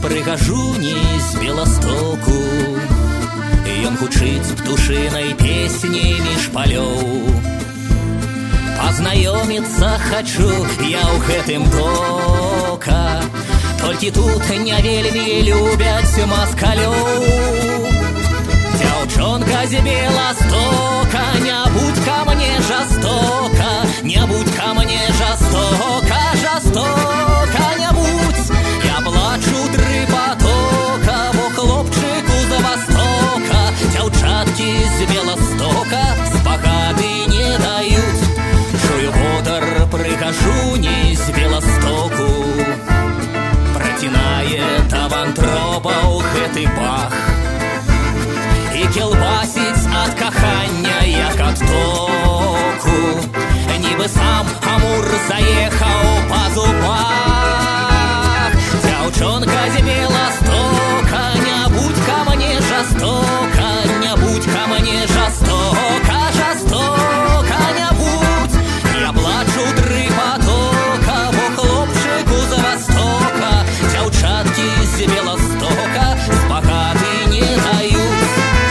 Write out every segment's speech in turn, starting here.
прыгажуні з Беластоку. Ён гучыць птушынай песні між палёў. Пазнаёміцца хачу я ў гэтым тока, толькі тут не вельмі любяць маскалёў. Дзяўчонка з Беластока, не будь ка мне жастока, не будь ка мне жастока, жастока не будь. Я плачу 3 потока, бо хлопчыку з Востока дзяўчаткі з Беластока спагады не даюць. Чую водар прыгажуні з Беластоку, працінае тавантробаў гэты пах і кілбасіць ад кахання, як ад току, нібы сам Амур заехаў па зубах. Дзяўчонка з Беластока, не будь ка мне жастока, не будь ка мне жастока, жастока не будь. Я плачу 3 потока, бо хлопчыку з Востока дзяўчаткі з Беластока спагады не даюць.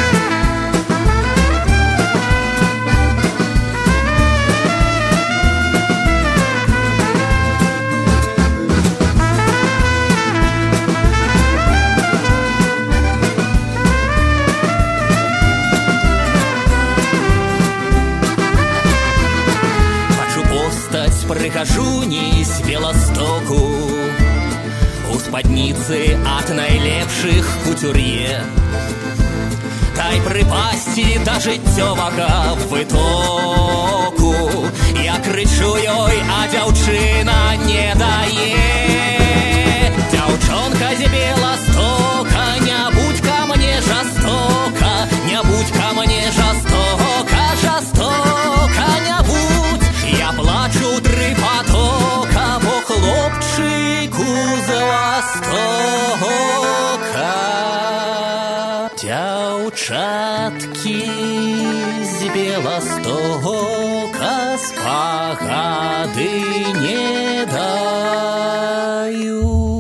Прыгажуні з Беластоку у спадніцы ад найлепшых кутюр'е. Дай прыпасці да жыццёвага вытоку. Я крычу ёй, а дзяўчына не дае. Дзяўчонка з Беластока, не будь ка мне жастока, не будь ка мне жастока, жастока не будь. Я плачу 3 потока, бо хлопчыку з Востока дзяўчаткі з Беластока спагады не даюць.